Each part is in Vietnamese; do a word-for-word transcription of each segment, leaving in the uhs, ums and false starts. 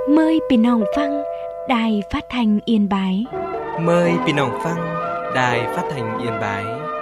Mờiพี่น้องฟัง Đài Phát thanh Yên Bái. Mời พี่น้องฟัง Đài Phát thanh Yên Bái.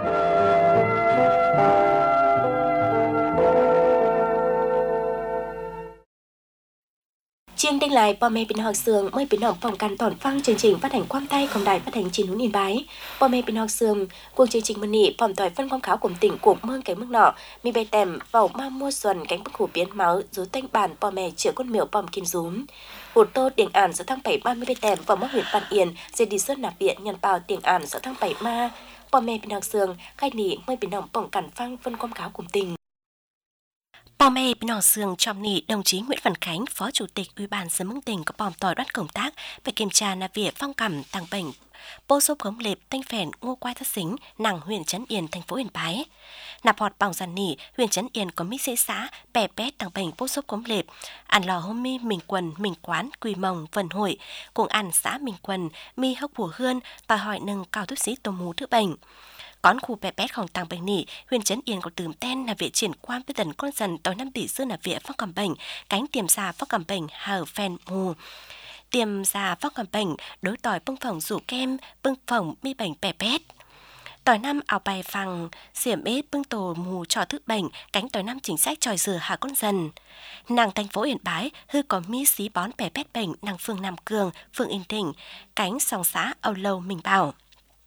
Chương trình lại bò mẹ bình học sường mời bình học phòng can tòn phăng chương trình phát hành quang tayของđài phát hành chín núi Yên Bái. Bò mẹ bình học sường cuộc chương trình mân nị phòng tỏi phân quang kháo của tỉnh của mương cái mức nọ mi bè tèm vào ma mua xuân cánh bức hủ biến máu rú tanh bản bò mẹ chữa con miểu bòm kim rúm. Hụt tô tiếng ản giữa tháng bảy ba mươi bè tèm vào mốc huyện Văn Yên dây đi sơn nạp viện nhận bào tiếng ản giữa tháng bảy ma. Bò mẹ bình học sường khai nị mời bình học phòng cản phăng phân quang kháo của tỉnh. Bò mẹ bình học sường chọn nị đồng chí Nguyễn Văn Khánh, Phó Chủ tịch Ủy ban dân mương tỉnh có bòm tỏi đoán công tác về kiểm tra nạp viện phong cảm tăng bệnh bô xốp khống lệp tanh phèn ngô quai thất xính nàng huyện Trấn Yên thành phố Yên Bái. Nạp họt bằng giàn nỉ huyện Trấn Yên có mít xế xã bè bét tăng bệnh bô xốp khống lệp ăn lò hôm mi mình quần mình quán quỳ mồng vần hội cùng ăn xã mình quần mi hốc bùa hươn đòi hỏi nâng cao thuốc sĩ tôm mù thứ bệnh. Con khu bè bétของtàng bệnh nỉ huyện Trấn Yên có tường tên là viện triển quan với tần con dần tàu năm tỷ xưa là viện phong cảm bệnh cánh tiềm xa phong cảm bệnh hở phèn mù tiềm ra phong cảm bệnh đối tỏi bưng phỏng rủ kem bưng phỏng mi bệnh bè bét tỏi năm ảo bài phẳng xiểm ế bưng tổ mù trò thức bệnh cánh tỏi năm chính sách tròi rửa hạ con dần nàng thành phố Yên Bái hư có mi xí bón bè bét bệnh nàng phường Nam Cường phường Yên Thịnh cánh sòng xã Âu Lâu Mình Bảo.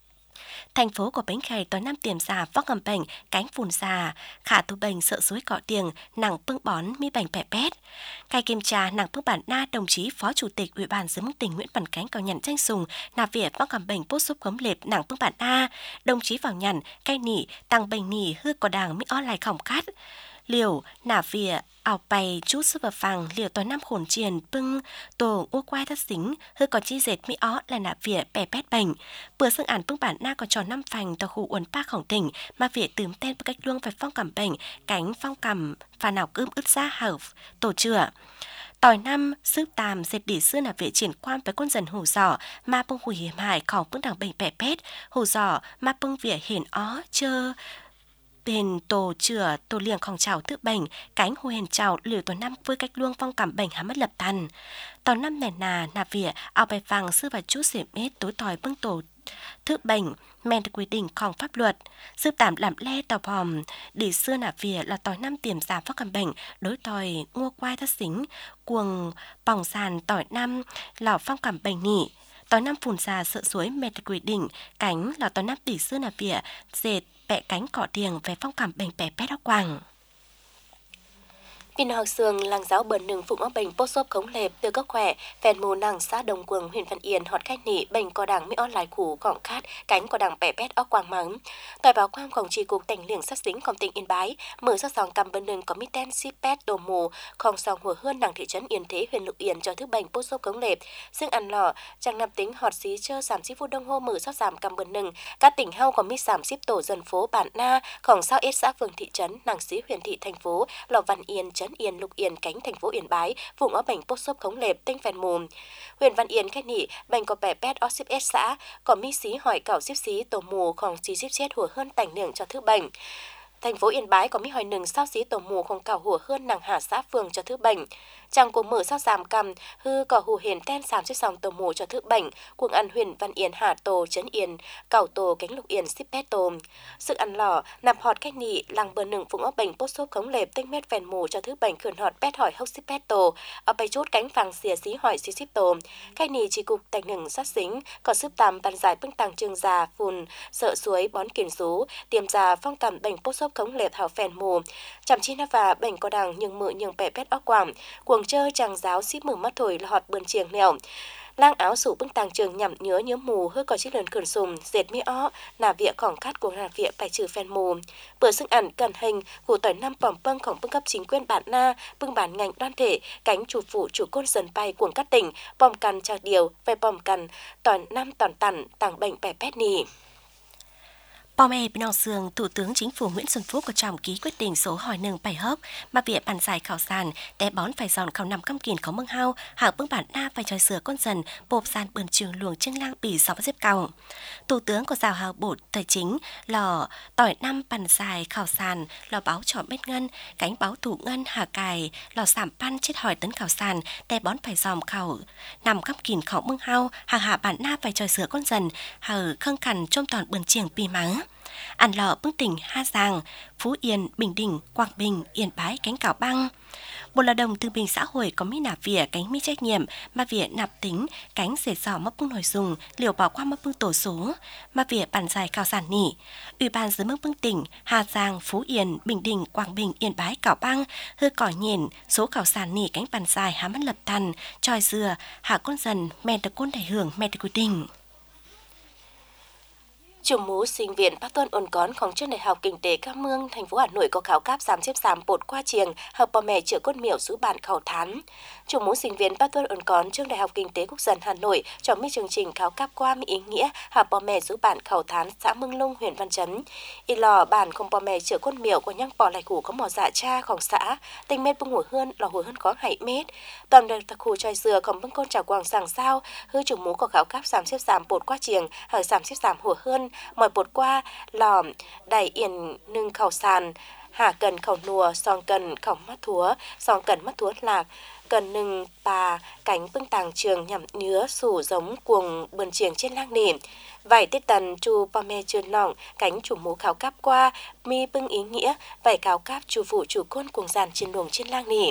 Thành phố của bánh khay tối năm tiềm già vóc cầm bệnh cánh phùn già khả thu bệnh sợ suối cọ tiền nàng bưng bón mi bệnh bẻ bét cai kiểm tra nàng bưng bản na đồng chí Phó Chủ tịch Ủy ban dân mương tỉnh Nguyễn Văn Khánh có nhận tranh sùng nạp viện vóc cầm bệnh bút xúc khống lệp nàng bưng bản na đồng chí vào nhận cai nỉ tăng bệnh nỉ hư có đàng mi o lại khổng cát liều nạp viện ảo bày chút sức vào phẳng liều tối năm khổn triền bưng tổ ô quai thất xính hư có chi dệt mi ó là nạp viện bè bét bệnh bữa xương ản bưng bản na có tròn năm phành tàu khu uốn pa khổng tỉnh mà viện tưm tên với cách luông phải phong cảm bệnh cánh phong cảm và nào cơm ướt ra hở tổ chữa tỏi năm sức tàm dệt đỉ xưa nạp viện triển quan với con dần hủ giỏ mà bưng hủy hiểm hại khổng bưng đằng bệnh bè bét hủ giỏ mà bưng viện hiển ó chơ bên tổ chữa tổ liềngของchảo thức bệnh cánh hồ hền chảo liều tổ năm với cách luông phong cảm bệnh há mất lập tàn tàu năm nẻ nà nạp viện ao bài vàng sư và chút xỉm mét tối tỏi bưng tổ thức bệnh men được quy địnhของpháp luật sư tạm làm le tàu bòm để xưa nạp viện là tỏi năm tiềm giảm phong cảm bệnh đối tỏi ngô quai thất xính cuồng bỏng sàn tỏi năm lò phong cảm bệnh nỉ tỏi năm phùn già sợ suối mệt được quy định cánh là tỏi năm tỷ xưa nạp viện dệt bẹ cánh cọ tiền về phong cảm bệnh bè bét áo quàng. Bình học sường làng giáo bờn nừng phụng áo bệnh bốt xốp khống lệp từ các khỏe phèn mù nàng xã Đồng Quường huyện Văn Yên họt khách nị bệnh có đảng mỹ on lại khủ cọng khát cánh có đảng bè bét áo quàng mắng tỏi báo quangของchi cục tỉnh liềng sát dínhของtỉnh Yên Bái mở sát sòng cầm bờn nừng có mít ten xí pét đồ mùของsòng hùa hơn đảng thị trấn Yên Thế huyện Lục Yên cho thứ bệnh bốt xốp khống lệpซึ่งăn lò chẳng nằm tính họt xí chơ giảm xí phút đông hô mở sát giảm cầm bờn nừng các tỉnh hao có mít giảm xíp tổ dân phố bản naของsao ết xã phường thị trấn nàng xí huyện thị thành phố lò Văn Yên trấn Yên Lục Yên cánh thành phố Yên Bái vùng ó bệnh bốt xốp khống lệp tinh phèn mùm huyện Văn Yên khách nị bệnh có bè bét ó xíp ết xã có mi xí hỏi cảo xíp xí tổ mùของxí xíp chết hùa hơn tành niềng cho thứ bệnh thành phố Yên Bái có mi hỏi nừng sao xí tổ mù không cảo hùa hơn nàng hà xã phường cho thứ bệnh chẳng của mở sao giảm cầm hư có hù hiền ten sàm xíp sòng tổ mù cho thứ bệnh cuồng ăn huyện Văn Yên hà tổ trấn Yên cảo tổ cánh Lục Yên xíp pét tổ sức ăn lò nạp họt cách nị làng bờ nừng phụng ốc bệnh bốt xốp khống lệp tinh mét phèn mù cho thứ bệnh khẩn họt pét hỏi hốc xíp pét tổ ở bay chút cánh phàng xìa xí hỏi xí xíp tổ cách nị chỉ cục tành nừng sát xính có sức tàm bàn giải bưng tàng trường già phùn sợ suối bón kiển rú tiềm già phong cảm bệnh bốt xốp khống lệp hảo phèn mù chậm chi na và bệnh có đàng nhưng mự nhưng bẻ pét óc quảng cuồng chơi chàng giáo xíp mở mắt thổi là họt bươn chiềng nẻo lang áo sủ bưng tàng trường nhằm nhớ nhớ mù hơi có chiếc lần cườn sùm dệt mi ó nà vía khỏng cát của nà vía phải trừ phèn mù bữa sức ẩn cần hình vụ tỏi năm bỏng bâng khổng bưng cấp chính quyền bản na bưng bản ngành đoan thể cánh chủ phụ chủ côn dần bay cuồng các tỉnh bom cằn trà điều về bom cằn tỏi năm tòn tằn tàng bệnh bẻ pét nì Bò mẹ bên sương, Thủ tướng Chính phủ Nguyễn Xuân Phúc có trọng ký quyết định số hỏi nâng bảy hớp mà việc bàn giải khảo sản té bón phải dọn khảo nằm căm kìn khảo mương hao hạng bưng bản na phải tròi sửa con dần bộp sàn bườn trường luồng trên lang bì sáu xếp cầu. Thủ tướng có rào hào bộ tài chính lò tỏi năm bàn giải khảo sản lò báo trọ bết ngân cánh báo thủ ngân hà cài lò sảm pan chết hỏi tấn khảo sản té bón phải dòm khảo nằm căm kìn khảo mương hao hàng hạ bản na phải tròi sửa con dần hờ khâng khẩn trong toàn bườn trường bì mắng. Ăn lọ bưng tỉnh Hà Giang, Phú Yên, Bình Định, Quảng Bình, Yên Bái, cánh Cảo Băng. Bộ Lao động Thương binh Xã hội có mi nạp vỉa cánh mi trách nhiệm mà vỉa nạp tính cánh rể sỏ mất bưng nổi dùng liều bỏ qua mất bưng tổ số mà vỉa bản giải khảo sản nỉ. Ủy ban dưới mức bưng tỉnh Hà Giang, Phú Yên, Bình Định, Quảng Bình, Yên Bái, Cảo Băng hư cỏ nhìn số khảo sản nỉ cánh bản giải há mất lập thần tròi dừa hạ con dần mẹ được côn đại hưởng mẹ được quy định. Chủ mũ sinh viên Bác Tuân ôn cónของtrường đại học kinh tế Cam Mương, thành phố Hà Nội có khảo cáp giảm xếp giảm bột qua trường hợp bò mẹ chữa cốt miểu xứ bản khảo thán. Chủ mũ sinh viên Bác Tuân ôn cón trường đại học kinh tế Quốc dân Hà Nội cho mi chương trình khảo cáp qua mi ý nghĩa hợp bò mẹ xứ bản khảo thán xã Mương Lung huyện Văn Chấn. Y lò bản không bò mẹ chữa cốt miểu của nhang bò lại củ có mỏ dạ chaของxã tinh mét bưng hủa hơn lò hủa hơn có hại mét. Toàn đời đặc khu tròi dừa còn bưng con trào quàng sàng sao hư chủ mũ có khảo cáp giảm xếp giảm bột qua trường hợp giảm xếp giảm hủa hơn mọi bột qua lò đẩy yên nâng khảo sàn hạ cần khảo nùa song cần khảo mắt thúa song cần mắt thúa lạc cần nâng bà cánh bưng tàng trường nhằm nhứa sủ giống cuồng bườn trường trên lang nỉ vải tiết tần chu bò mẹ trơn nọng cánh chủ mũ khảo cáp qua mi bưng ý nghĩa vải khảo cáp chủ phụ chủ côn cuồng giàn trên luồng trên lang nỉ.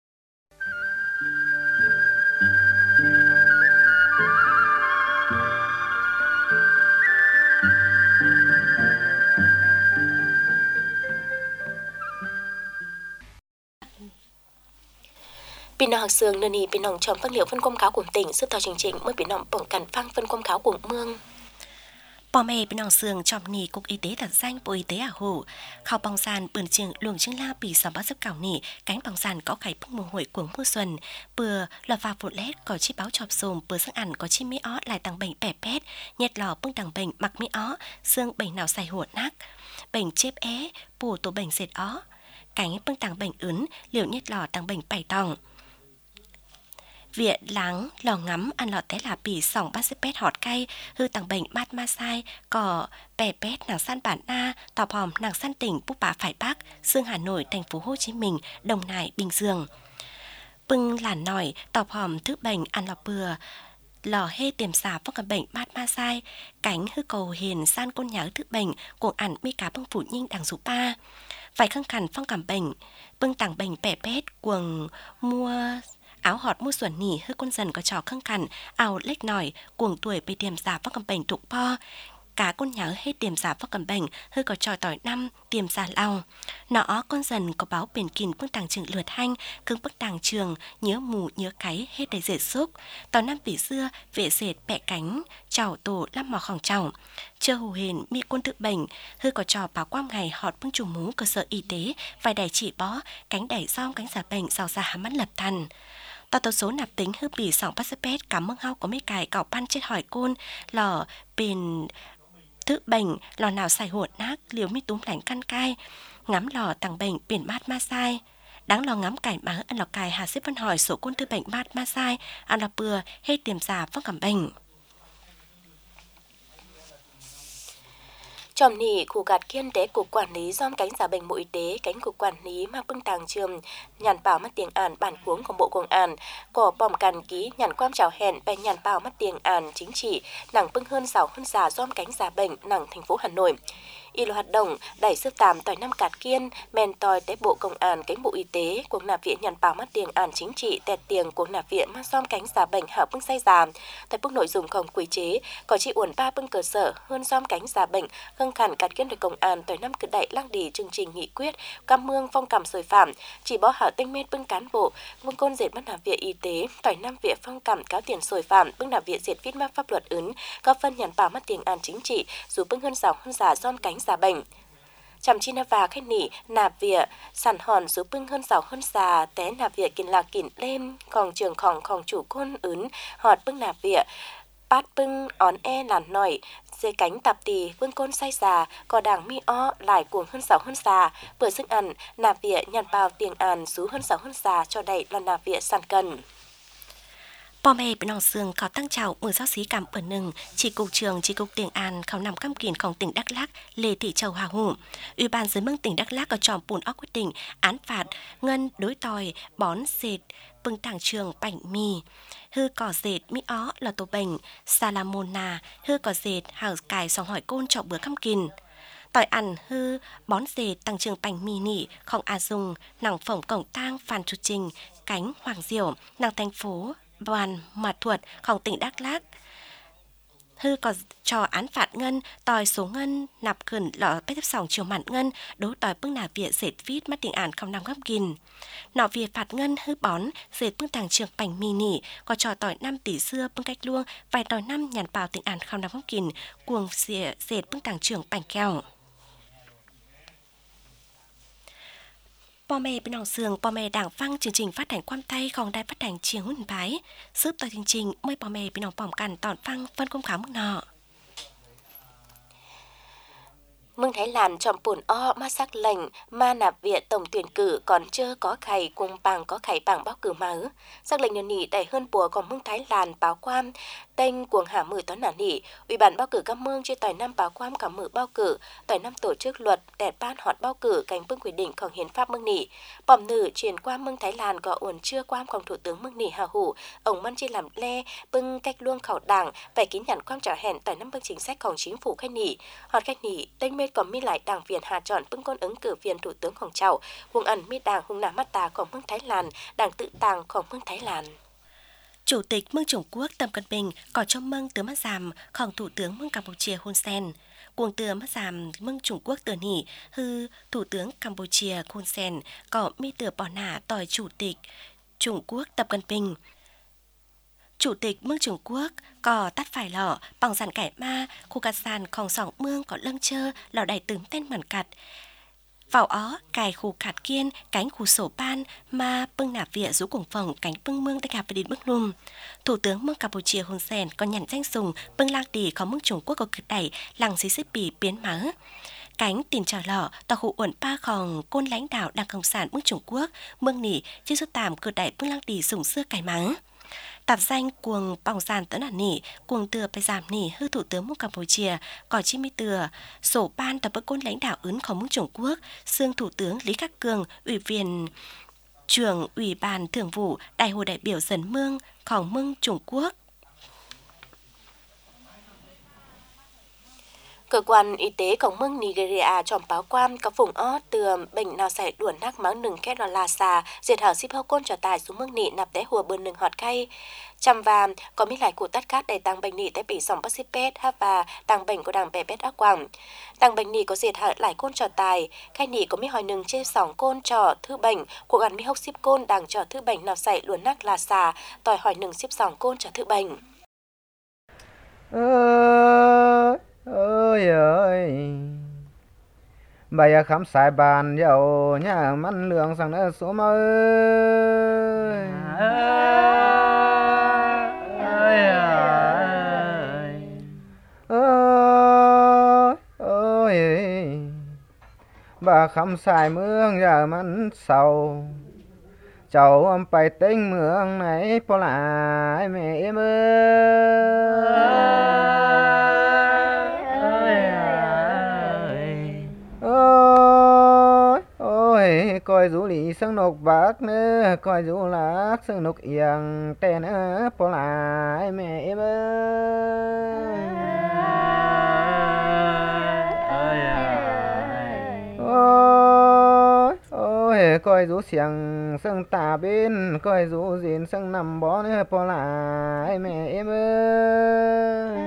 Pin học sương nơi này pin nòng trong phân liệu phân công cáo của tỉnh giúp thao chương trình mới pin nòng bỏng cản phăng phân công cáo của mương. Bò mẹ bên nòng sương trong nỉ cục y tế đặt danh Bộ Y tế à hồ khảo bóng sàn bườn trường luồng chương la bì sáu bát giúp cảo nỉ cánh bóng sàn có khải bức mùa hội của mùa xuân bừa lò vào phụt lét có chi báo chọc xồm bừa sang ẩn có chi mỹ ó lại tăng bệnh bẻ pét nhiệt lò bưng đằng bệnh mặc mỹ ó xương bệnh nào xài hụt nát bệnh chếp é bù tổ bệnh dệt ó cánh bưng tăng bệnh ướn liệu nhiệt lò tăng bệnh bảy tòng. Viện láng, lò ngắm, ăn lọ té là bì sòng bát xếp pét họt cay, hư tăng bệnh mát ma sai, cỏ, bè pét, nàng san bản na, tọp hòm, nàng san tỉnh, búp bả phải Bắc, xương Hà Nội, thành phố Hồ Chí Minh, Đồng Nai, Bình Dương. Bưng làn nòi, tọp hòm, thức bệnh, ăn lọ bừa, lò hê tiềm xà phong cầm bệnh mát ma sai, cánh hư cầu hiền, san côn nháo thức bệnh, cuồng ẩn mi cá bưng phủ nhinh đằng dụ ba. Phải khăn khẩn phong cảm bệnh, bưng tàng bệnh bè pét, cuồng mua áo họt mua xuẩn nỉ hư con dần có trò khăng khẩn ảo lếch nổi cuồng tuổi bị tiềm giả phong cầm bệnh trục po cả con nhớ hết tiềm giả phong cầm bệnh hư có trò tỏi năm tiềm giả lau nọ con dần có báo biển kìn bưng tàng trường lượt hanh cưng bức tàng trường nhớ mù nhớ cái hết đầy dệt xúc tỏi năm bị xưa vệ dệt bẹ cánh chảo tổ lăm mò khòng chảo chưa hù hền mỹ quân tự bệnh hư có trò báo quang ngày họt bưng chủ mú cơ sở y tế vài đẩy chỉ bó cánh đẩy rong cánh giả bệnh rào giả mắt lập thần. Tàu tàu số nạp tính hư bì sòng passport cảm mương hao có mấy cài cào pan chết hỏi côn lò bền tự bệnh lò nào xài hột nát liều mi túm lạnh căn cai ngắm lò tàng bệnh biển mát ma sai đáng lò ngắm cải má ăn lò cài hà xếp văn hỏi số côn tư bệnh mát ma sai ăn lò bừa hết tiềm giả phong cảm bệnh. Trong nỉ khu gạt kiên tế cục quản lý dòm cánh giả bệnh Bộ Y tế cánh cục quản lý mang bưng tàng trường nhàn bảo mắt tiền ản bản cuống của Bộ Công an có bòm càn ký nhàn quam chào hẹn bè nhàn bảo mắt tiền ản chính trị nàng bưng hơn sáu hơn giả dòm cánh giả bệnh nàng thành phố Hà Nội. Y lo hoạt động đẩy sức tàm tỏi năm cạt kiên men tỏi tế Bộ Công an cánh Bộ Y tế cuộc nạp viện nhàn bảo mắt tiền ản chính trị tẹt tiền cuộc nạp viện mang dòm cánh giả bệnh hạ bưng say giả tại bức nội dung còn quy chế có chi uẩn ba bưng cơ sở hơn dòm cánh giả bệnh khăng khẩn cạt kiên được Công an tỏi năm cực đại lang đỉ chương trình nghị quyết cam mương phong cảm sồi phạm chỉ bó hảo tinh mết bưng cán bộ vương côn dệt bắt nạp viện y tế tỏi năm viện phong cảm cáo tiền sồi phạm bưng nạp viện diệt viết mắc pháp luật ứng có phân nhàn bảo mắt tiền ản chính trị dù bưng hơn sáu hơn giả dòm cánh giả bệnh chăm chi na và khách nỉ nạp vỉa sản hòn số bưng hơn sáu hơn xà té nạp vỉa kín là kín lên còn trường khòng khòng chủ côn ứng họt bưng nạp vỉa bát bưng ón e làn nổi dây cánh tạp tì vương côn say già có đảng mi o lại cuồng hơn sáu hơn già bữa sức ăn nạp vỉa nhàn bào tiền àn xú hơn sáu hơn già cho đầy là nạp vỉa sàn cần. Bò mẹ bên nòng xương có tăng trào mười giáo sĩ cảm ở nừng chỉ cục trường chỉ cục tiền an khảo nằm cam kiềnของtỉnh Đắk Lắk Lê Thị Châu Hà Hủ. Ủy ban dân mương tỉnh Đắk Lắk có tròn bùn óc quyết định án phạt ngân đối tòi bón dệt bưng tảng trường bảnh mì hư cỏ dệt mỹ ó là tổ bệnh salamona hư cỏ dệt hảo cài sòng hỏi côn cho bữa cam kiền tỏi ăn hư bón dệt tăng trường bảnh mì nỉ không a dùng nàng phỏng cổng tang Phan Chu Trình cánh Hoàng Diệu nàng thành phố Đoàn Mạt Thuậtของtỉnh Đắk Lắk hư có cho án phạt ngân tòi số ngân nạp khẩn lọ bếp sòng chiều mặn ngân đối tòi bưng nạp viện dệt vít mắt tỉnh án không nằm gấp gìn nọ việc phạt ngân hư bón dệt bưng tàng trường bảnh mì nỉ có trò tòi năm tỷ xưa bưng cách luông vài tòi năm nhàn bào tỉnh án không nằm gấp gìn cuồng dệt dệt bưng tàng trường bảnh keo. Bò mẹ bên nòng sườn, bò mẹ đảng phăng chương trình phát hành quan tayของđài phát hành chiếng hùn bái. Sức tòa chương trình, mời bò mẹ bên nòng bỏng cằn tòn phăng phân công khám mức nọ. Mương Thái Lan chọn bùn o ma sắc lệnh ma nạp viện tổng tuyển cử còn chưa có khải cùng bảng có khải bảng báo cử mà ứ. Sắc lệnh nhân nỉ đầy hơn bùa còn Mương Thái Lan báo quan tên cuồng hạ mười toán nả nỉ. Ủy ban báo cử các mương trên tỏi năm báo quan cả mử báo cử tỏi năm tổ chức luật đẹp ban họt báo cử cánh bưng quy địnhของhiến pháp Mương nỉ. Bỏm nữ chuyển qua Mương Thái Lan có uẩn chưa quanของthủ tướng Mương nỉ Hà Hủ ông man chi làm le bưng cách luông khẩu đảng phải kín nhắn quan trả hẹn tỏi năm bưng chính sáchของchính phủ khách nỉ. Họt khách nỉ tên mê còn mi lại đảng viên hạ chọn bưng con ứng cử viên thủ tướngของเจ้าhùng ẩn mi đảng hùng nà mắt tàของMương Thái Lan đảng tự tàngของMương Thái Lan. Chủ tịch Mương Trung Quốc Tập Cận Bình có cho mừng từ mắt giảmของthủ tướng Mương Campuchia Hun Sen. Cuồng từ mắt giảm Mương Trung Quốc từ nỉ hư thủ tướng Campuchia Hun Sen có mi từ bỏ nả tỏi chủ tịch Trung Quốc Tập Cận Bình. Chủ tịch Mương Trung Quốc có tắt phải lọ bằng dàn cải ma khu cát sànของsòng mương có lưng chơ lò đầy tướng tên mẩn cặt. Vào ó cài khu khạt kiên cánh khu sổ ban mà bưng nạp vỉa rú cùng phòng cánh bưng mương đã gặp về đến bước lùm. Thủ tướng Mương Campuchia Hun Sen còn nhận danh sùng bưng lang tỷ có Mương Trung Quốc có cực đẩy làng xí xích bì biến má. Cánh tìm trò lọ tòa khu uẩn ba khòng côn lãnh đạo Đảng Cộng sản Mương Trung Quốc Mương nỉ chưa xuất tàm cực đẩy bưng lang tỷ sùng xưa cải mắng. Tạp danh cuồng bỏng sàn tấn ản nỉ, cuồng từa phải giảm nỉ hư thủ tướng Mương Campuchia, có chi mi từa, sổ ban tập bất côn lãnh đạo ứngของMương Trung Quốc, xương thủ tướng Lý Khắc Cường, ủy viên trưởng ủy ban thường vụ đại hội đại biểu dân mươngของMương Trung Quốc. Cơ quan y tế của Mương Nigeria chọn báo quan có vùng ó từ bệnh nào xảy đuổi nắc máu nừng kết là là xà diệt hở ship hậu côn trở tài xuống Mương nị nạp té hùa bươn nừng họt khay chăm và có mi lại cụ tắt cát để tăng bệnh nị té bị sòng Pacific và tăng bệnh của đảng bè bét ác quảng tăng bệnh nị có diệt hở lại côn trở tài khai nị có mi hỏi nừng trên sòng côn trò thư bệnh cuộc ăn mi hốc ship côn đảng trò thư bệnh nào xảy đuổi nắc là xà tỏi hỏi nừng ship sòng côn trò thư bệnh. Ơi ơi bây khám xài bàn dầu nhà mắn lượng sang nơi số mơ ơi ơi ơi bà khám xài mương giờ mắn sầu cháu phải tính mương này bỏ lại mẹ em ơi coi dù lì sang nọc bạc nữa coi dù lạc sang nọc yên tên nữa bỏ lại mẹ em ơi ôi coi dù xiềng sang tà bên coi dù gìn sang nằm bó nữa bỏ lại mẹ em ơi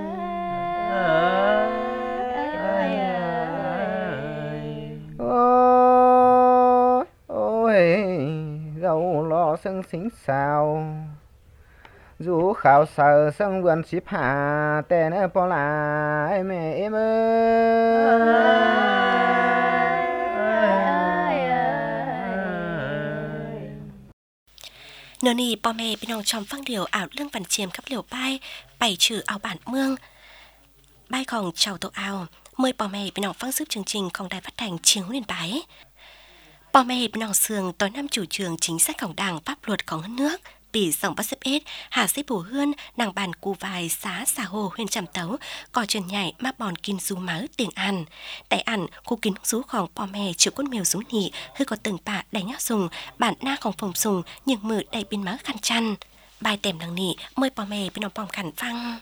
dầu lo sân xính sao dù khảo sở sân vườn ship hạ tên bỏ lại mẹ em Nô nì bò mẹ bên nòng trong phăng điều ảo lương văn chiêm khắp liều bai bảy trừ áo bản mương. Bàiของchào tổ ao, mời bò mẹ bên nòng phăng sức chương trìnhของđài phát thanh Chiếng Liên Bái. Bò mẹ bên nòng sườn tối năm chủ trương chính sáchของđảng pháp luật của nước. Bỉ dòng bắt xếp ết, hà xếp bổ hươn, nàng bàn cù vài xá xà hồ huyện trầm tấu, có chân nhảy mà bòn kinh du máu tiền ăn. Tại ăn, khu kín rúของbò mẹ chịu con mèo rú nhị, hơi có từng bạ đánh nhóc dùng, bản naของphòng dùng, nhưng mự đầy bên máu khăn chăn. Bài tèm đằng nị, mời bò mẹ bên nòng bòm khăn phăng.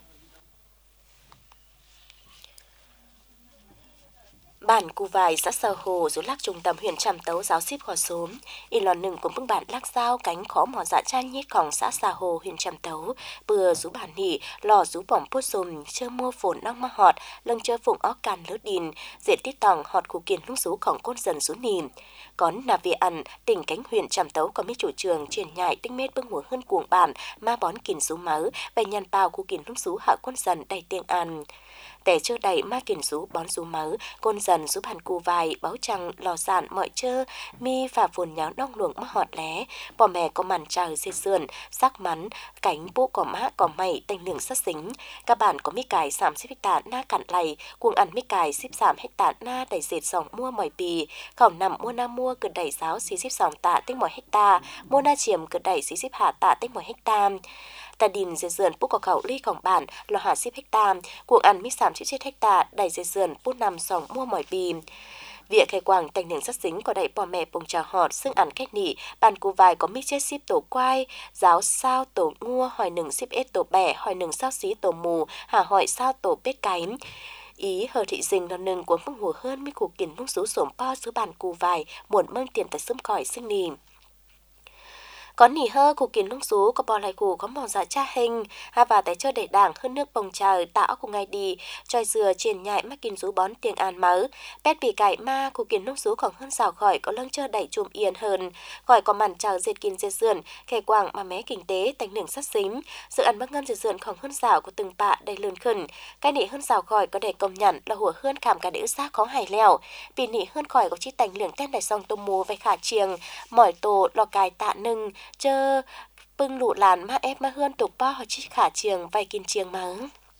Bản Cù Vài xã Sà Hồ dù lắc trung tâm huyện Tràm Tấu giáo xếp khó sốm, y lò nừng của bưng bản lắc giao cánh khó mỏ dạ chan nhítของxã Sà Hồ huyện Tràm Tấu, bừa rú bản nỉ, lò rú bỏng pốt sùm, chơ mua phồn nong ma họt, lưng chơ phụng óc càn lỡ đìn, diện tít tòng họt khu kiền lung rúของcôn dần rú nìm. Còn nà về ăn, tỉnh cánh huyện Tràm Tấu có mấy chủ trường truyền nhại tinh mết bưng mùa hơn cuồng bản, ma bón kìn rú máu, bày nhàn bào khu kiền lung rú hạ côn dần đầy tiếng ăn. Tẻ chơ đầy ma kiền rú bón rú máu, côn dần rú Bản Cù Vài, báo trăng, lò sạn, mọi chơ, mi và phồn nháo nong luồng mà họt lé, bò mẹ có màn trời dê sườn, sắc mắn, cánh bố có mã có mày, tanh lường sắt xính. Các bạn có mi cải sám xếp hectare na cạn lầy, cuồng ăn mi cải xếp sám hectare na đầy dệt sòng mua mỏi bì, khảo nằm mua na mua cực đầy giáo xí xếp sòng tạ tinh mỏi hectare, mua na chiềm cực đầy xí xếp hạ tạ tinh mỏi hectare. Ta đình dây dườn bút có khẩu lyของbản lò hạ xếp hectare, cuồng ăn mi sám chữ chết hectare đầy dây dườn bút nằm sòng mua mỏi bì. Vịa khai quảng tành nướng sắt xính có đầy bò mẹ bông trà họt xương ăn cách nỉ, Bản Cù Vài có mi chết ship tổ quai, giáo sao tổ ngua, hỏi nướng ship ết tổ bẻ, hỏi nướng sao xí tổ mù, hà hỏi sao tổ bết cái. Ý hờ thị dình là nừng của mông hùa hơn mi củ kiền mông số sổm po xứ Bản Cù Vài, muộn mâng tiền tại xâm khỏi xương nì. Có nỉ hơ cụ kiến lung xú có bò lại cụ có mỏ dạ cha hình ha và tại chơi để đảng hơn nước bồng trời tạo cùng ngày đi tròi dừa trên nhại mắc kín rú bón tiền an máu pet bị cải ma cụ kiến lung xú còn hơn xào khỏi có lưng chơi đẩy chùm yên hơn khỏi có màn chào dệt kín dệt sườn khe quảng mà mé kinh tế tành nướng sắt xính sự ăn bắc ngân dệt sườn còn hơn xào của từng bạ đầy lươn khẩn cái nỉ hơn xào khỏi có để công nhận là hùa hơn khảm cả đĩa xác khó hài lèo bị nỉ hơn khỏi có chi tành lưỡng tên đại song tôm mù với khả chiềng mỏi tổ lò cài tạ nưng chơ bưng lụ làn ma ép ma hươn tục bao họ chi khả chiềng vay kiên chiềng máu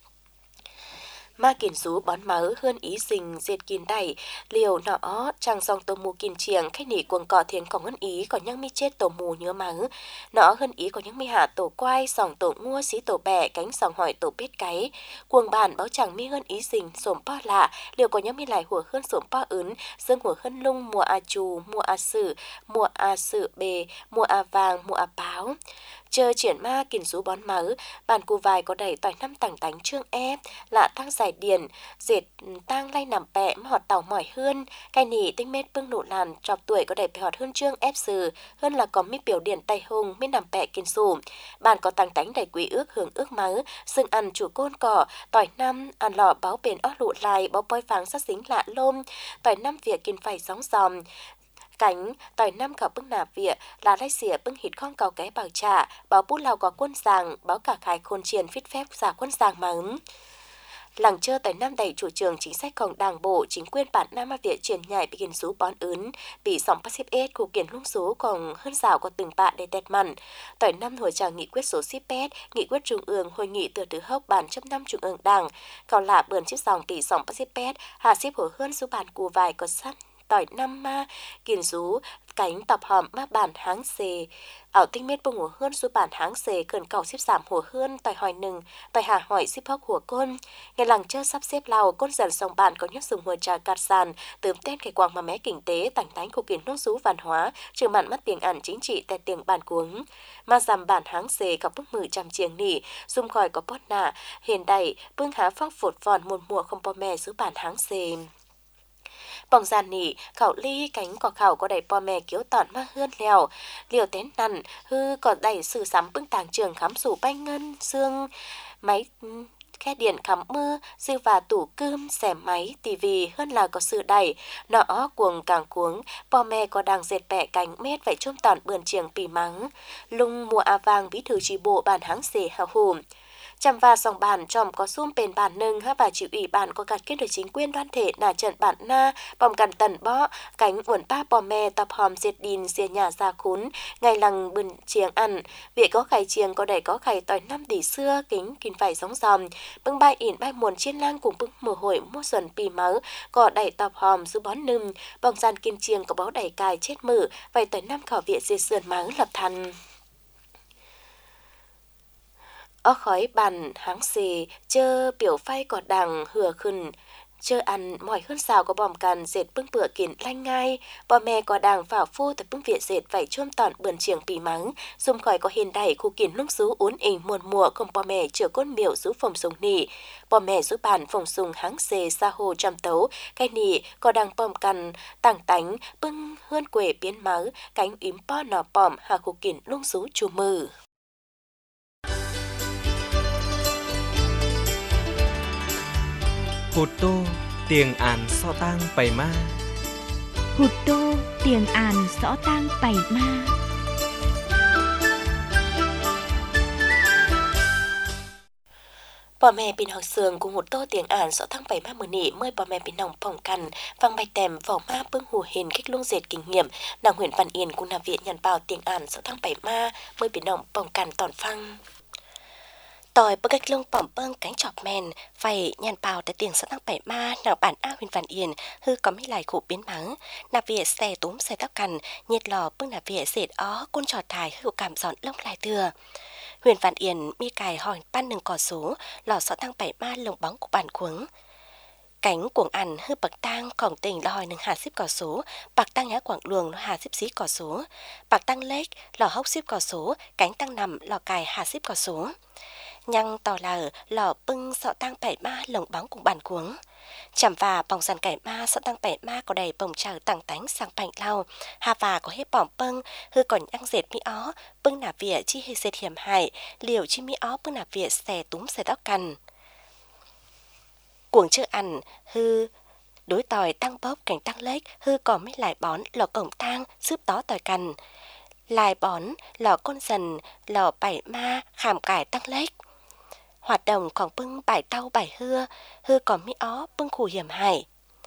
ma kiền rú bón máu hơn ý dình dệt kiền đẩy liều nọ trang dòng tổ mù kiền chiềng khách nỉ cuồng cỏ thiền còn hơn ý có những mi chết tổ mù nhớ máu nọ hơn ý có những mi hạ tổ quai sòng tổ ngua xí tổ bẻ cánh sòng hỏi tổ biết cái cuồng bản báo chẳng mi hơn ý dình sổm po lạ liều có những mi lại hùa hơn sổm po ướn dương hùa hơn lung mùa a chù mùa a sử mùa a sử bề mùa a vàng mùa a báo chờ triển ma kiền rú bón máu Bản Cù Vài có đẩy tỏi năm tảng tánh trương ép lạ tăng giải điển dệt tăng lay nằm bẹ họt tàu mỏi hơn cái nỉ tinh mết bưng nụ làn trọc tuổi có đẩy họt hơn trương ép sừ hơn là có mi biểu điển tay hùng mi nằm bẹ kiền sủ bản có tăng tánh đầy quý ước hưởng ước máu xương ăn chủ côn cỏ tỏi năm ăn lò báo bền ót lụ lại báo bôi pháng sát dính lạ lôm tỏi năm việc kiền phải sóng giòm cánh tỏi năm khảo bưng nà vịa là lai xỉa bưng hít con cầu cái bảo trả báo bút lao có quân sàng báo cả khải khôn triền phít phép giả quân sàng mà ứng làng chơ tỏi năm đầy chủ trương chính sáchของđảng bộ chính quyền bản Nam Việt triển nhảy bị kiền rú bón ướn bị sòng Pacific khu kiền lung số còn hơn rào có từng bạ để tẹt mặn tỏi năm hồi chào nghị quyết số Sipet nghị quyết trung ương hội nghị từ từ hốc bản chấp năm trung ương đảng còn lạ bườn chiếc dòng bị sòng Pacific hà xếp hồ hơn số bản Cù Vài có sắt tỏi năm ma kiền rú cánh tập hòm ma bản háng xề ở tinh mết bông hồ hơn số bản háng xề cần cầu xếp giảm hồ hơn tỏi hỏi nừng tỏi hà hỏi xếp hốc hồ côn ngày làng chơi sắp xếp lao côn dần sông bản có nhất dùng hồ trà cát sàn tớm tên cái quang mà mé kinh tế tảnh tánh của kiền nông sú văn hóa trừ mặn mắt tiếng ẩn chính trị tại tiếng bản cuống mà giảm bản háng xề có bức mười trăm chiềng nỉ dùng khỏi có bót nạ hiền đầy bưng há phong phột vòn một mùa không bò mè số bản háng xề bỏng giàn nỉ khảo ly cánh cỏ khảo có đẩy bò mè kiếu tọn ma hươn lèo liều tén nằn hư có đẩy sử sắm bưng tàng trường khám sủ bay ngân xương máy khe điện khắm mưa dư và tủ cơm xẻ máy tivi hơn là có sự đẩy nọ cuồng càng cuống bò mè có đang dệt bẹ cánh mét vậy chôm tọn bườn chiềng pì mắng lung mùa a vàng bí thư chi bộ bản háng xề hào hùm chăm và sòng bản tròm có xung bền bản nâng ha và chịu ủy bản có gạt kết được chính quyền đoàn thể nà trận bản na bom cằn tần bó cánh uẩn ba bò mè tập hòm diệt đìn xìa nhà ra khún ngày lằng bừng chiềng ăn việc có khải chiềng có đầy có khải tỏi năm tỷ xưa kính kín phải giống dòm bưng bay ỉn bay muồn chiên lang cùng bưng mùa hội mua xuân pì máu có đầy tập hòm giữ bón nưng bong gian kiên chiềng có báo đầy cài chết mử vậy tỏi năm khảo viện diệt sườn máu lập thành ở khói bàn háng xì chơ biểu phay cọt đằng hừa khừng chơ ăn mỏi hơn xào có bòm càn dệt bưng bựa kiến lanh ngay bò mẹ có đàng phảo phu tại bưng viện dệt vảy chôm tọn bườn chiềng pì mắng xung khỏi có hiền đẩy khu kiến lúc rú uốn ỉnh muôn mùa cùng bò mẹ chữa côn miệu rú phòng sùng nỉ bò mẹ rú bàn phòng sùng háng xề xa hồ trăm tấu cái nỉ có đàng bòm càn tảng tánh bưng hơn quể biến máu cánh ím po nọ bòm hà khu kiến lúc rú chù mừ Hụt tô tiền àn so tang bày ma Hụt tô tiền àn rõ tang bày ma bò mẹ pin học sườn cùng một tô tiền ản rõ thăng bảy ma mười nỉ mới bò mẹ pin nòng phòng cằn văng bạch tèm vỏ ma bưng hù hình cách lung dệt kinh nghiệm nàng huyện văn yên cùng nằm viện nhận bảo tiền ản rõ thăng bảy ma mới pin nòng phòng cằn tòn phăng tỏi bưng cách lông bỏng bưng cánh chọp mèn vậy nhàn bào tại tiền sẵn tăng bảy ma nàng bản a huyền văn yên hư có mấy lại khủ biến mắng nạp viện xe túm xe tóc cằn nhiệt lò bưng nạp viện dệt ó côn trò thải hư cảm giòn lông lại thừa huyền văn yên mi cài hỏi ban nừng cỏ số lò sọ tăng bảy ma lồng bóng của bản cuống cánh cuồng ăn hư bậc tang còn tình lòi nừng hà xếp cỏ số bạc tăng nhá quảng luồng nó hà xếp xí cỏ số bạc tăng lếch lò hốc xếp cỏ số cánh tăng nằm lò cài hà xếp cỏ số nhăng tò lờ lò bưng sọ tăng bảy ma lồng bóng cùng bàn cuống chẩm và bỏng sàn cải ma sọ tăng bảy ma có đầy bồng chờ tảng tánh sang bảnh lau hà và có hết bỏng bưng hư còn nhăng dệt mi ó bưng nạp vỉa chi hề dệt hiểm hại liều chi mi ó bưng nạp vỉa xẻ túm xẻ tóc cằn cuồng chưa ăn hư đối tỏi tăng bóp cảnh tăng lếch hư còn mấy lại bón lò cổng tang giúp tó tỏi cằn lại bón lò con dần lò bảy ma khảm cải tăng lếch hoạt động còn bưng bài tàu bài hưa hư còn mi ó bưng khủ hiểm hại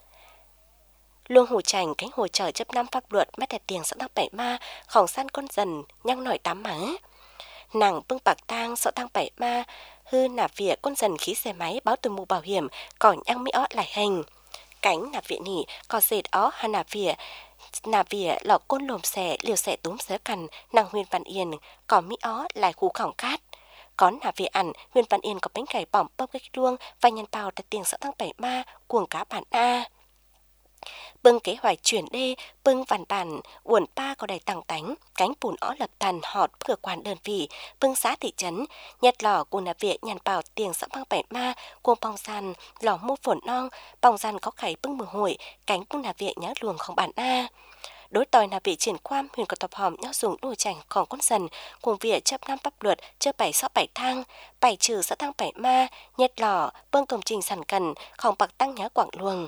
luôn hù chành cánh hồ trời chấp năm pháp luật mắt đẹp tiền sẵn tăng bảy ma khổng săn con dần nhăng nổi tám mắng nàng bưng bạc tang sợ tăng bảy ma hư nạp vỉa con dần khí xe máy báo từ mù bảo hiểm còn nhăng mi ó lại hành cánh nạp vỉa nỉ có dệt ó hà nạp vỉa nạp vỉa lò côn lồm xẻ liều xẻ túm xé cằn nàng huyền văn yên còn mi ó lại khu khỏng cát có nạp vỉa ăn huyền văn yên có bánh cải bỏng bông cách luông và nhân bào tại tiền sợ tăng bảy ma cuồng cá bản a bưng kế hoạch chuyển đê bưng vằn bản uẩn pa có đầy tăng tánh cánh bùn ó lập tàn họt cơ quan đơn vị bưng xã thị trấn nhật lò cùng nạp vỉa nhàn bào tiền sợ tăng bảy ma cuồng bong san lò mua phổn non bong san có khải bưng mưa hội cánh bưng nạp vỉa nhá luồng không bản a đối tỏi nạp vỉa triển quan huyền có tập hòm nhau dùng đùa chảnh còn con dần cùng vỉa chấp năm pháp luật chơ bảy sọ bảy thang bảy trừ xã tăng bảy ma nhật lò bưng công trình sản cần không bạc tăng nhá quảng luồng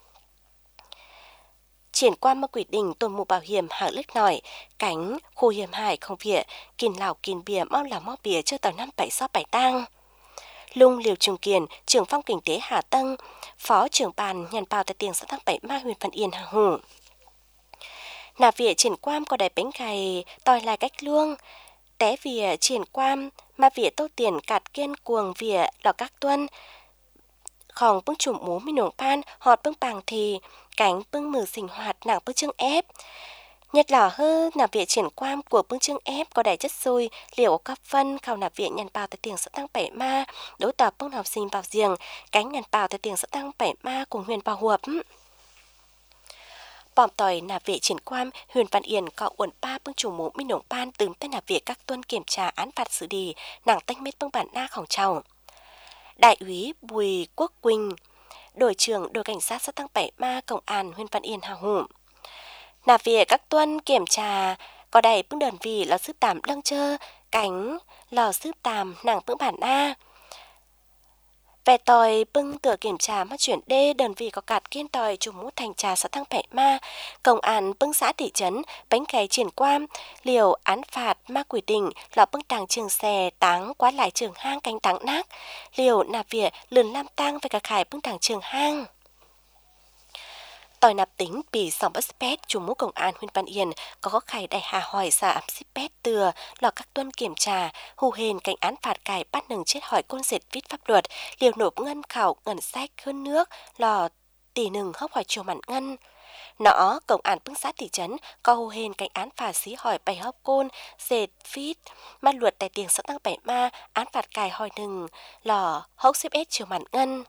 triển quan mơ quỷ đình tồn mù bảo hiểm hạng lếch nổi cánh khu hiểm hải không vỉa kìn lào kìn bìa mau là mau bìa chơ tàu năm bảy sọ bảy tang lung liều trường kiền trưởng phong kinh tế hà tân phó trưởng bàn nhàn bào tại tiền xã tăng bảy ma huyền văn yên hà hủ nạp vỉa triển quan có đầy bánh cày tỏi lại cách luông té vỉa triển quan mà vỉa tô tiền cạt kiên cuồng vỉa lò các tuân khòng bưng chùm mú mi nồng pan họt bưng bàng thì cánh bưng mừ sinh hoạt nặng bưng chương ép nhật lò hư nạp vỉa triển quan của bưng chương ép có đầy chất xôi liều các phân khảo nạp vỉa nhàn bào tại tiền xã tăng bảy ma đối tập bưng học sinh vào giềng cánh nhàn bào tại tiền xã tăng bảy ma cùng huyền vào huập bòm tỏi nạp vỉa triển quan huyền văn yên có uẩn ba bưng chủ mũ mi nồng pan từng tên nạp vỉa các tuân kiểm tra án phạt xử lý nàng tách mết bưng bản na khổng trào đại úy Bùi Quốc Quỳnh đội trưởng đội cảnh sát xã tăng bảy ma công an huyền văn yên hào hủ nạp vỉa các tuân kiểm tra có đầy bưng đơn vị là sư tàm lăng chơ cánh lò sư tàm nàng bưng bản na Về tòi bưng tựa kiểm tra mắt chuyển đê đơn vị có cạt kiên tòi chủ mũ thành trà xã Thăng Pẹ Ma, công an bưng xã thị trấn, bánh khay triển quan, liều án phạt ma quỷ đình, lọ bưng tàng trường xe táng quá lại trường hang canh táng nác, liều nạp vỉa lườn lam tang về cả khải bưng tàng trường hang. Tòi nạp tính bị sòng bất pét chủ mũ công an huyện Văn Yên có có khải đại hà hỏi xã áp xích pét từa lò các tuân kiểm tra hù hền cảnh án phạt cải bắt nừng chết hỏi côn diệt vít pháp luật liều nộp ngân khảo ngân sách hơn nước lò tỷ nừng hốc hỏi chiều mặn ngân. Nó công an bưng xã thị trấn có hù hền cảnh án phạt xí hỏi bày hốc côn dệt vít mắt luật tại tiền xã tăng bảy ma án phạt cải hỏi nừng lò hốc xếp ết chiều mặn ngân.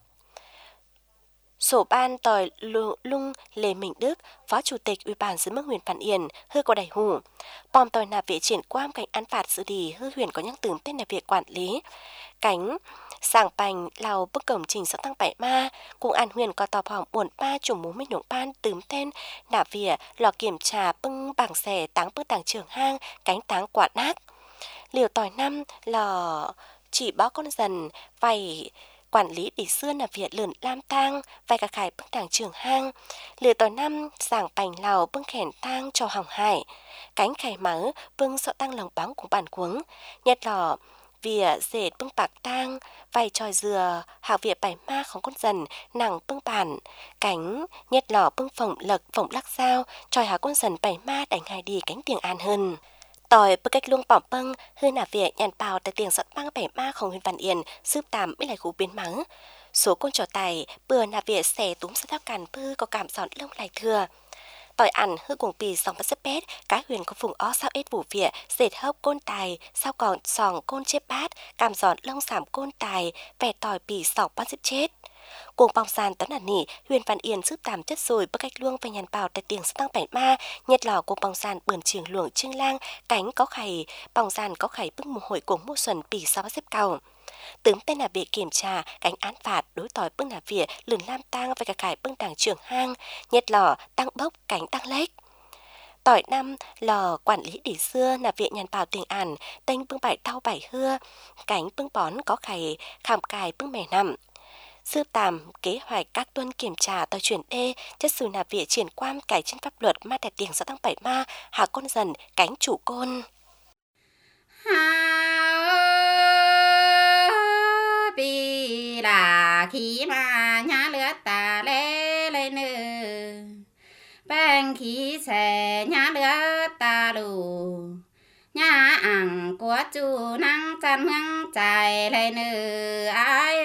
Sổ ban tòi lung Lê Minh Đức, Phó Chủ tịch Ủy ban Dân mức huyện Văn Yên, hư có đầy hủ. Bòm tòi nạp viện triển quan cảnh án phạt xử lý hư huyện có những tưởng tên là việc quản lý. Cánh sàng bành lào bức cổng trình xã tăng bảy ma, cùng an huyền có tòa phòng buồn ba chủng mũ minh nộng ban tướm tên nạp viện lò kiểm tra bưng bảng xẻ táng bức tàng trường hang, cánh táng quả nát. Liều tòi năm lò chỉ báo con dần vầy quản lý để xưa là việc lượn lam tang vài cả khải bưng tàng trường hang lừa tòa năm sảng bành lào bưng khẻn tang cho hỏng hải cánh khải mớ bưng sợ tăng lòng bóng của bản cuống nhật lò vỉa dệt bưng bạc tang vài tròi dừa hào vỉa bài ma không con dần nàng bưng bản cánh nhật lò bưng phồng lật phồng lắc sao tròi hào con dần bài ma đánh hai đi cánh tiền an hơn. Tòi bức cách luông bỏng bưng, hư nà việc nhàn bào tại tiền sọt băng bảy ma không huyền Văn Yên, giúp tạm mới lại khu biến mắng. Số con trò tài, bừa nà việc xẻ túm sát tháp càn bư có cảm giọt lông lại thừa. Tòi ăn hư cuồng bì sòng bắt sếp bét, cá huyền có phùng ó sao ết vụ việc, dệt hốc côn tài, sao còn sòng côn chếp bát, cảm giọt lông sảm côn tài, vẻ tòi bì sòng bắt sếp chết. Cuồng bong sàn tấn ẩn nỉ, huyền Văn Yên giúp tạm chất rồi bức cách luông về nhàn bào tại tiền sát tăng bảy ma, nhật lò cuồng bong sàn bườn trường luồng trương lang, cánh có khẩy, bong sàn có khẩy bức mồ hôi cuồng mua xuân bì sao bắt xếp cầu. Tướng tên là bị kiểm tra, cánh án phạt đối tòi bưng là vỉa, lườn lam tang với cả khải bưng tàng trường hang, nhật lò tăng bốc cánh tăng lếch. Tỏi năm lò quản lý để xưa là viện nhàn bào tiền ản, tên bưng bảy đau bảy hưa, cánh bưng bón có khẩy, khảm cài bưng mẻ nằm. Sư tàm kế hoạch các tuân kiểm tra tàu chuyển đê chất sự nạp viện triển quan cải trên pháp luật ma đẹp tiền xã tăng bảy ma hạ con dần cánh chủ côn vì là khi mà nhà lửa ta lê lên nữ bang khí xe nhà lửa ta đủ nhà ăn của chú năng chân hăng chạy lên nữ ai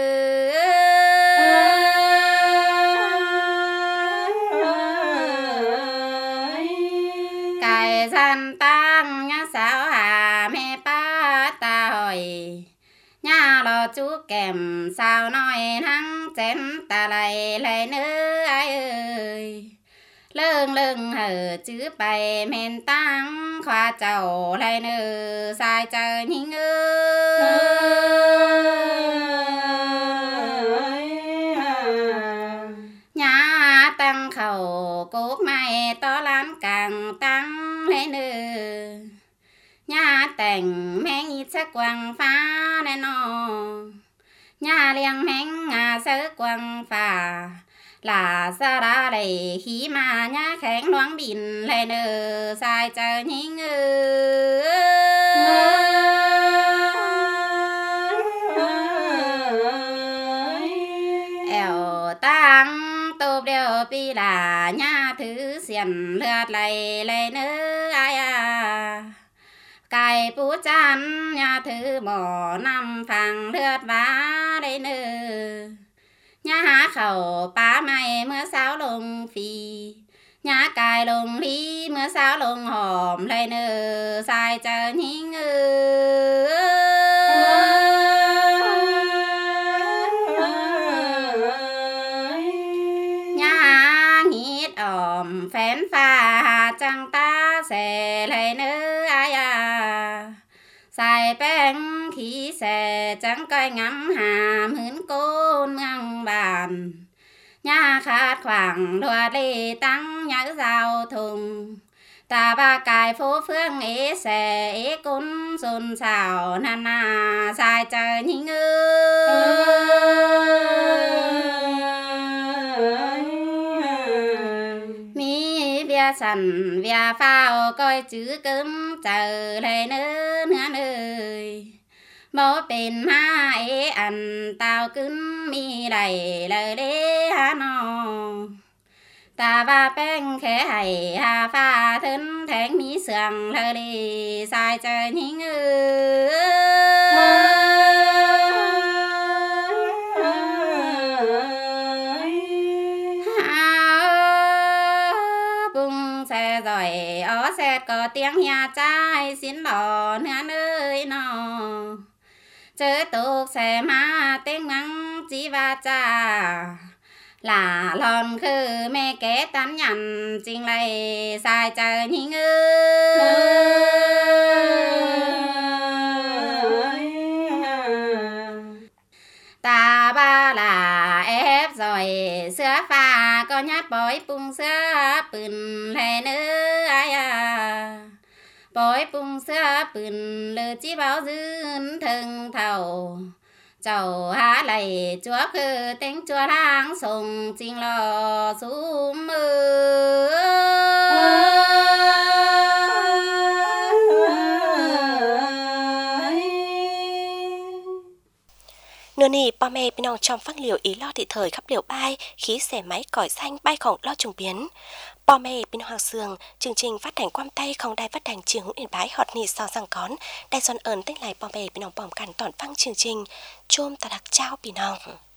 cái dân tăng nhà sao hà mẹ ba ta hỏi nhà lo chú kèm sao nói năng chén ta lại lại nữ ai ơi lưng lưng hở chữ bài men tăng khoa chầu lại nữ sai chờ nhìn ơi nhà tăng khẩu cốt mày to lắm càng tăng lên nữ nhà tình men ít sắc quăng phá nên nó nhà liang men ngà sớ quăng phá là sa ra đầy khí mà nhá khánh loáng bìn lên nữ sai chờ nhìn eo tăng tụp đều pi là nhà thứ xiên lượt lại lên nữ ai à cài bú chăn nhà thứ mỏ năm phẳng lượt vá đây nữ nhà há khẩu bá mày mưa sao lùng phì nhà cài lùng ly mưa sao lùng hòm lên nữ sai chờ nhìn nhà nghít ỏm phén pha chẳng ta sẽ lên nữ ai à xài bánh khí xe chẳng coi ngắm hàm hướn côn ngang bàn nhà khát khoảng đùa lê tăng nhớ giao thùng ta ba cài phố phương ế xẻ ế cún xôn xào nà nà sai trời nhinh ơi mi bia sẵn bia phao coi chữ cứng chờ lại nữa nữa nơi bố bên má ế ăn tao cứng mi đầy lời đế hà nò ta ba beng khẽ hay hà pha thân thẹn mi sườn lời đi sai trời nhinh bung xe rồi ó xe có tiếng nhà trai xin lò nữa nơi nọ chớ tục xe má tiếng ngắn chỉ va cha là lon khư mẹ kế tán nhằn chính lại sai trời nhinh ơi ta ba là ép rồi sữa pha có nhát bói bung sữa bừng lên nữa ai à bói bung sữa bừng lơ chỉ báo dưng thân thầu cháu há lại chúa khư tiếng chúa lang sùng chính lò xuống mưa nửa nì ba mẹ bên ông trong phát liệu ý lo thị thời khắp liệu bay khí xẻ máy còi xanh bay khổng lo trùng biến ba mẹ bên hoàng sường chương trình phát hành quam tay không đài phát hành trường hữu yên bái hot nì so sang con đài son ơn tích lại ba mẹ bên ông bỏng cằn toàn phăng chương trình chôm ta đặc trao bên ông